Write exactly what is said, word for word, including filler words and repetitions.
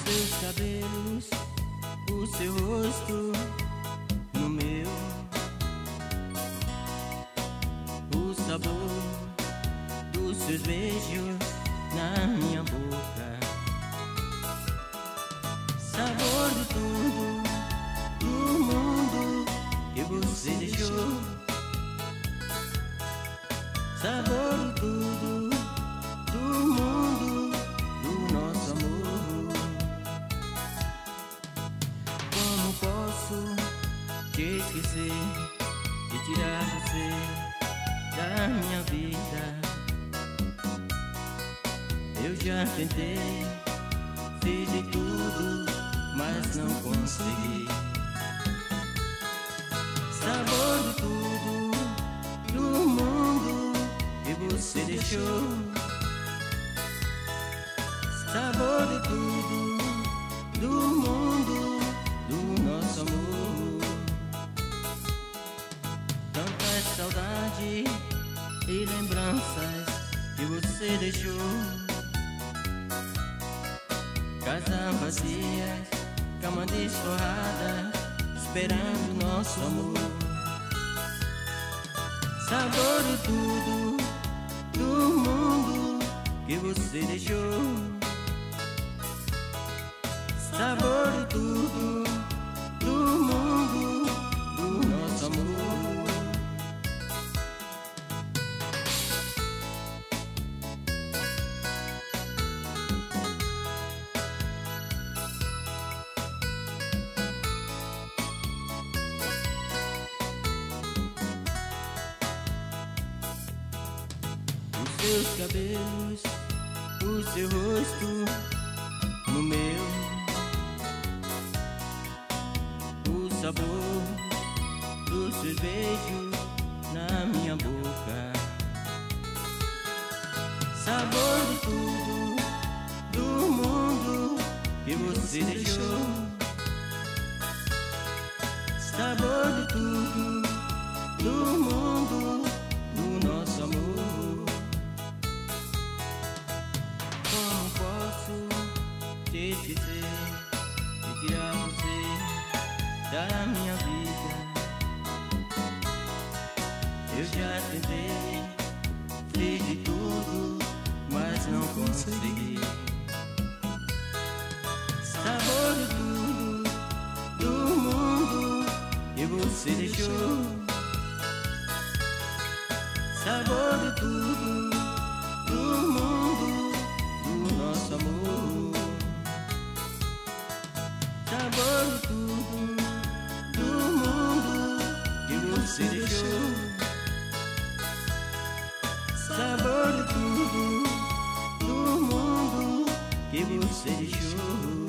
seus cabelos, o seu rosto no meu, o sabor dos seus beijos na minha boca, sabor de tudo do mundo que você deixou, sabor de tudo do mundo do nosso amor. Como posso te esquecer e tirar você da minha vida? Eu já tentei, fiz de tudo, mas não consegui. Sabor de tudo do mundo que você deixou, sabor de tudo do mundo do nosso amor. Tantas saudades e lembranças que você deixou, casa vazia, cama desforrada, esperando nosso amor. Sabor de tudo do mundo que você deixou, sabor de tudo do mundo do nosso amor. Os seus cabelos, o seu rosto no meu, o sabor dos seus beijos na minha boca, sabor de tudo do mundo que você deixou, sabor de tudo do mundo do nosso amor. Como posso te esquecer e tirar você da minha vida? Eu já tentei, fiz de tudo, mas não consegui. Sabor de tudo do mundo que você deixou, sabor de tudo do mundo do nosso amor, sabor de tudo do mundo que você deixou, sabor de tudo do mundo que você deixou.